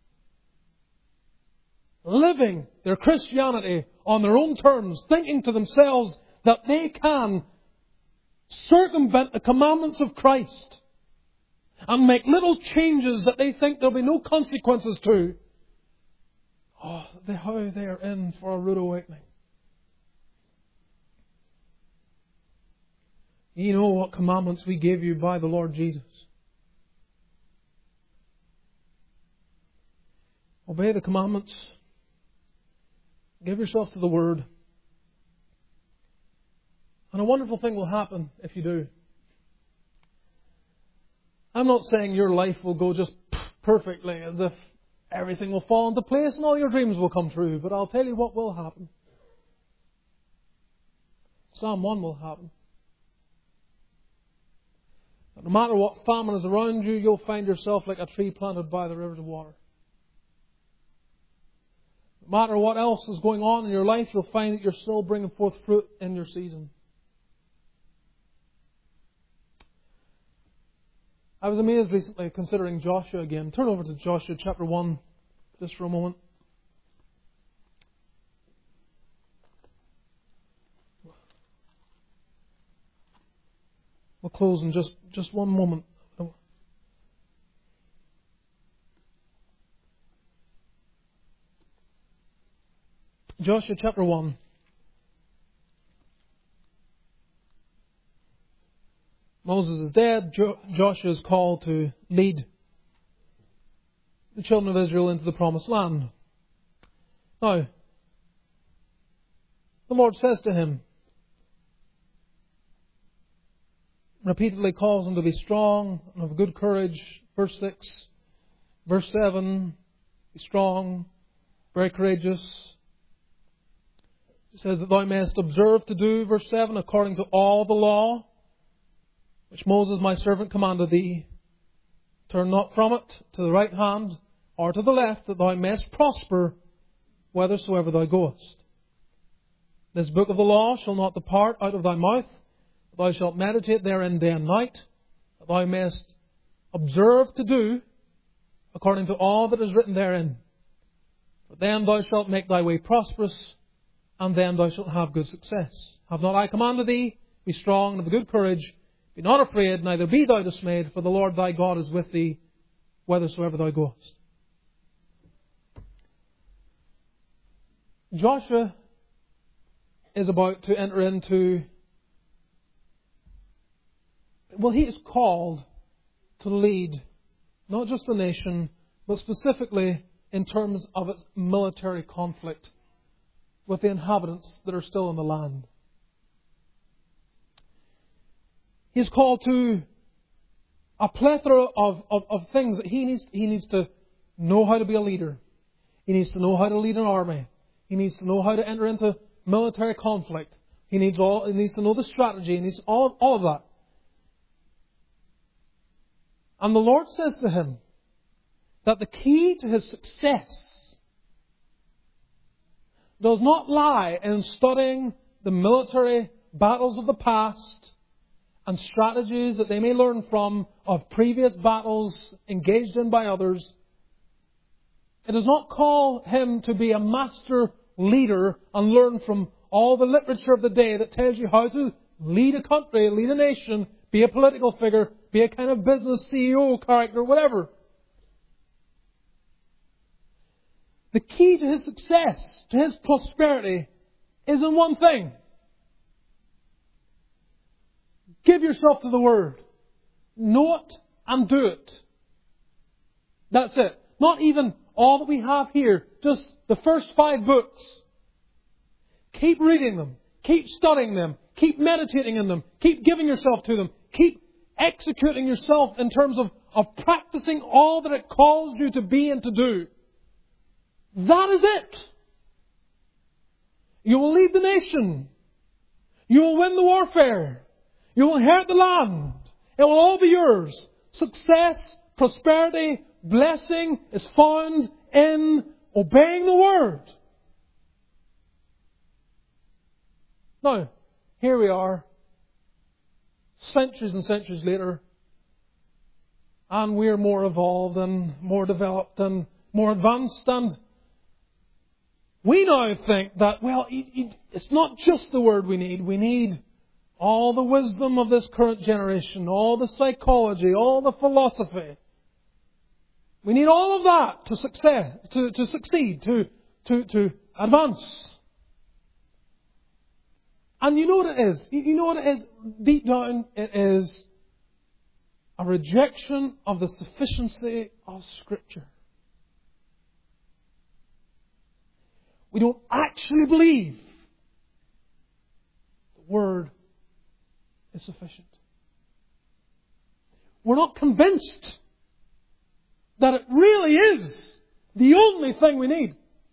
living their Christianity on their own terms, thinking to themselves that they can circumvent the commandments of Christ and make little changes that they think there'll be no consequences to? Oh, how they are in for a rude awakening. You know what commandments we gave you by the Lord Jesus. Obey the commandments. Give yourself to the Word. And a wonderful thing will happen if you do. I'm not saying your life will go just perfectly as if everything will fall into place and all your dreams will come true. But I'll tell you what will happen. Psalm 1 will happen. That no matter what famine is around you, you'll find yourself like a tree planted by the rivers of water. No matter what else is going on in your life, you'll find that you're still bringing forth fruit in your season. I was amazed recently considering Joshua again. Turn over to Joshua chapter 1 just for a moment. We'll close in just one moment. Joshua chapter 1. Moses is dead. Joshua is called to lead the children of Israel into the promised land. Now, the Lord says to him, repeatedly calls him to be strong and of good courage. Verse 6, verse 7, be strong, very courageous. It says that thou mayest observe to do, verse 7, according to all the law which Moses my servant commanded thee. Turn not from it to the right hand or to the left, that thou mayest prosper whithersoever thou goest. This book of the law shall not depart out of thy mouth, but thou shalt meditate therein day and night, that thou mayest observe to do according to all that is written therein. For then thou shalt make thy way prosperous, and then thou shalt have good success. Have not I commanded thee? Be strong and of good courage. Be not afraid, neither be thou dismayed, for the Lord thy God is with thee whithersoever thou goest. Joshua is about to enter into Well, he is called to lead not just the nation, but specifically in terms of its military conflict with the inhabitants that are still in the land. He is called to a plethora of things that he needs to know how to be a leader. He needs to know how to lead an army. He needs to know how to enter into military conflict. He needs to know the strategy. He needs all of that. And the Lord says to him that the key to his success does not lie in studying the military battles of the past and strategies that they may learn from of previous battles engaged in by others. It does not call him to be a master leader and learn from all the literature of the day that tells you how to lead a country, lead a nation, be a political figure, be a kind of business CEO character, whatever. The key to his success, to his prosperity, is in one thing. Give yourself to the Word. Know it and do it. That's it. Not even all that we have here. Just the first 5 books. Keep reading them. Keep studying them. Keep meditating in them. Keep giving yourself to them. Keep executing yourself in terms of practicing all that it calls you to be and to do. That is it. You will lead the nation. You will win the warfare. You will inherit the land. It will all be yours. Success, prosperity, blessing is found in obeying the Word. Now, here we are, centuries and centuries later, and we're more evolved and more developed and more advanced, and we now think that, well, it's not just the Word we need. We need all the wisdom of this current generation, all the psychology, all the philosophy. We need all of that to succeed, to advance. And you know what it is? You know what it is? Deep down, it is a rejection of the sufficiency of Scripture. We don't actually believe the Word is sufficient. We're not convinced that it really is the only thing we need.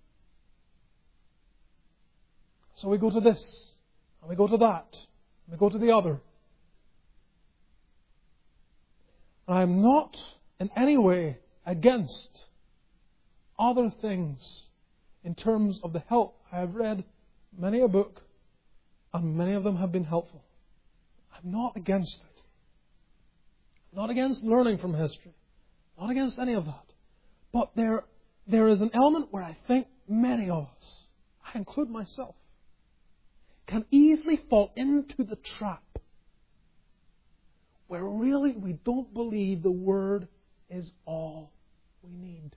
So we go to this, and we go to that, and we go to the other. And I'm not in any way against other things in terms of the help. I have read many a book, and many of them have been helpful. I'm not against it. I'm not against learning from history. Not against any of that. But there is an element where I think many of us, I include myself, can easily fall into the trap where really we don't believe the Word is all we need.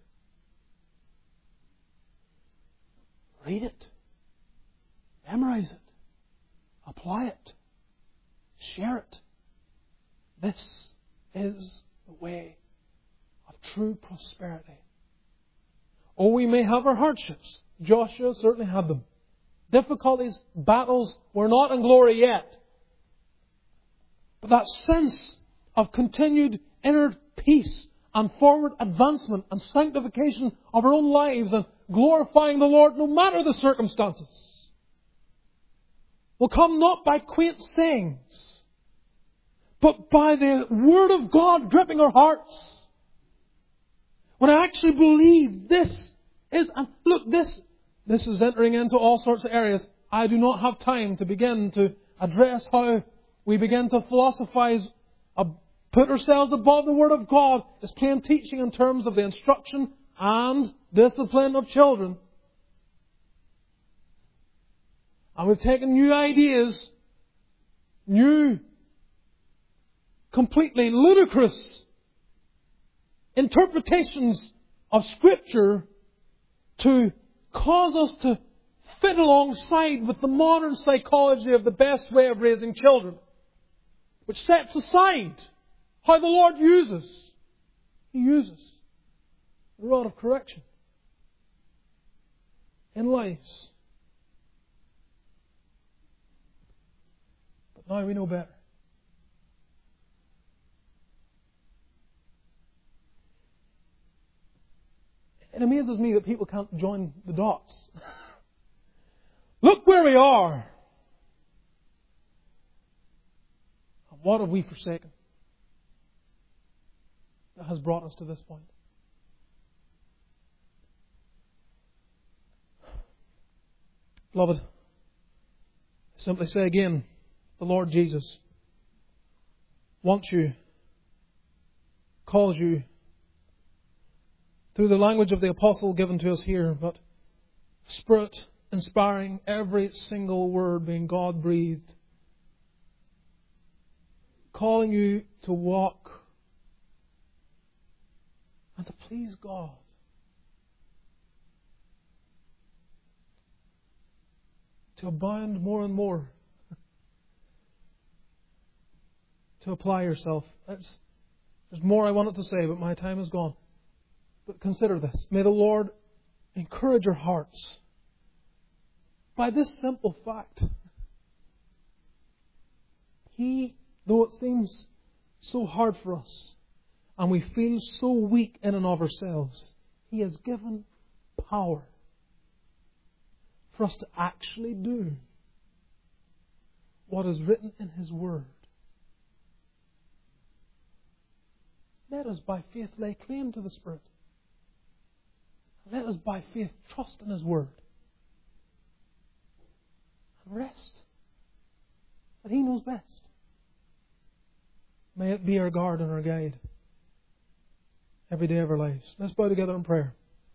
Read it. Memorize it. Apply it. Share it. This is the way of true prosperity. Oh, we may have our hardships. Joshua certainly had them. Difficulties, battles, we're not in glory yet. But that sense of continued inner peace and forward advancement and sanctification of our own lives and glorifying the Lord no matter the circumstances will come not by quaint sayings, but by the Word of God gripping our hearts. When I actually believe this is, and look, this is entering into all sorts of areas. I do not have time to begin to address how we begin to philosophize, put ourselves above the Word of God as plain teaching in terms of the instruction and discipline of children. And we've taken new ideas, new, completely ludicrous interpretations of Scripture to cause us to fit alongside with the modern psychology of the best way of raising children. which sets aside how the Lord uses. He uses the rod of correction in lives. But now we know better. It amazes me that people can't join the dots. Look where we are. And what have we forsaken that has brought us to this point? Beloved, I simply say again, the Lord Jesus wants you, calls you, through the language of the apostle given to us here, but Spirit inspiring, every single word being God-breathed, calling you to walk and to please God. To abound more and more. To apply yourself. There's more I wanted to say, but my time is gone. But consider this. May the Lord encourage your hearts by this simple fact. He, though it seems so hard for us, and we feel so weak in and of ourselves, He has given power for us to actually do what is written in His Word. Let us by faith lay claim to the Spirit. Let us by faith trust in His Word. And rest that He knows best. May it be our guard and our guide every day of our lives. Let's bow together in prayer.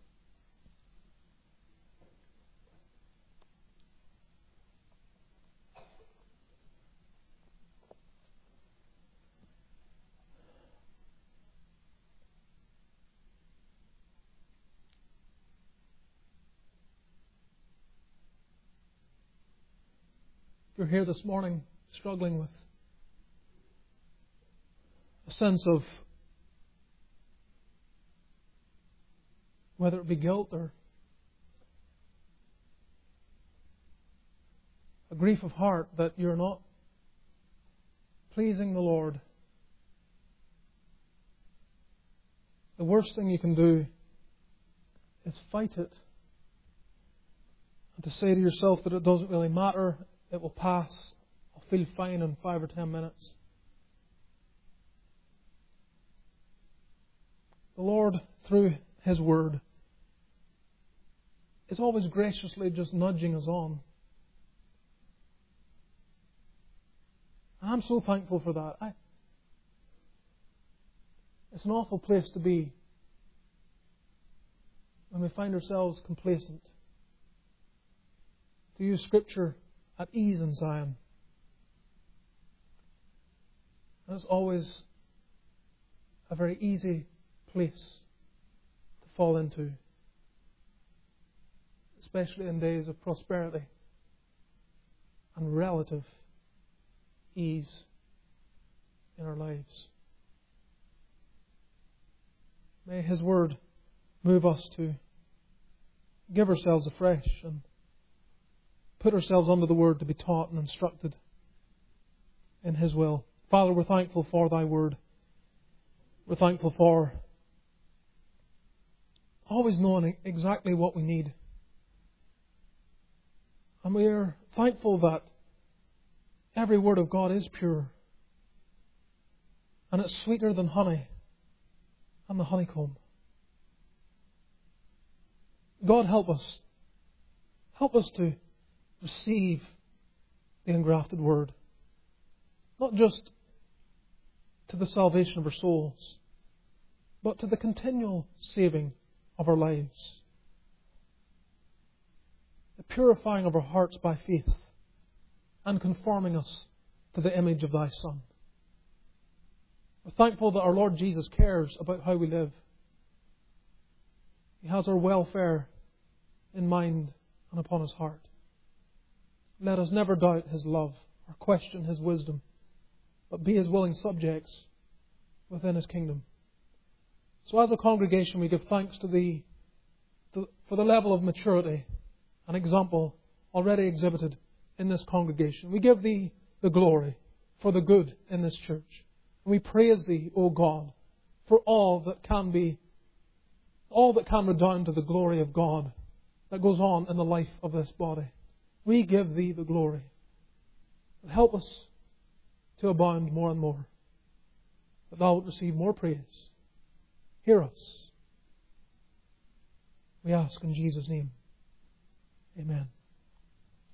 If you're here this morning struggling with a sense of whether it be guilt or a grief of heart that you're not pleasing the Lord, the worst thing you can do is fight it and to say to yourself that it doesn't really matter. It will pass. I'll feel fine in 5 or 10 minutes. The Lord, through His Word, is always graciously just nudging us on. And I'm so thankful for that. It's an awful place to be when we find ourselves complacent. To use Scripture, at ease in Zion. And it's always a very easy place to fall into, especially in days of prosperity and relative ease in our lives. May His Word move us to give ourselves afresh and put ourselves under the Word to be taught and instructed in His will. Father, we're thankful for Thy Word. We're thankful for always knowing exactly what we need. And we are thankful that every word of God is pure. And it's sweeter than honey and the honeycomb. God, help us. Help us to receive the engrafted Word. Not just to the salvation of our souls, but to the continual saving of our lives. The purifying of our hearts by faith and conforming us to the image of Thy Son. We're thankful that our Lord Jesus cares about how we live. He has our welfare in mind and upon His heart. Let us never doubt His love or question His wisdom, but be His willing subjects within His kingdom. So as a congregation, we give thanks to Thee for the level of maturity and example already exhibited in this congregation. We give Thee the glory for the good in this church. And we praise Thee, O God, for all that can redound to the glory of God that goes on in the life of this body. We give Thee the glory. Help us to abound more and more, that Thou wilt receive more praise. Hear us. We ask in Jesus' name. Amen.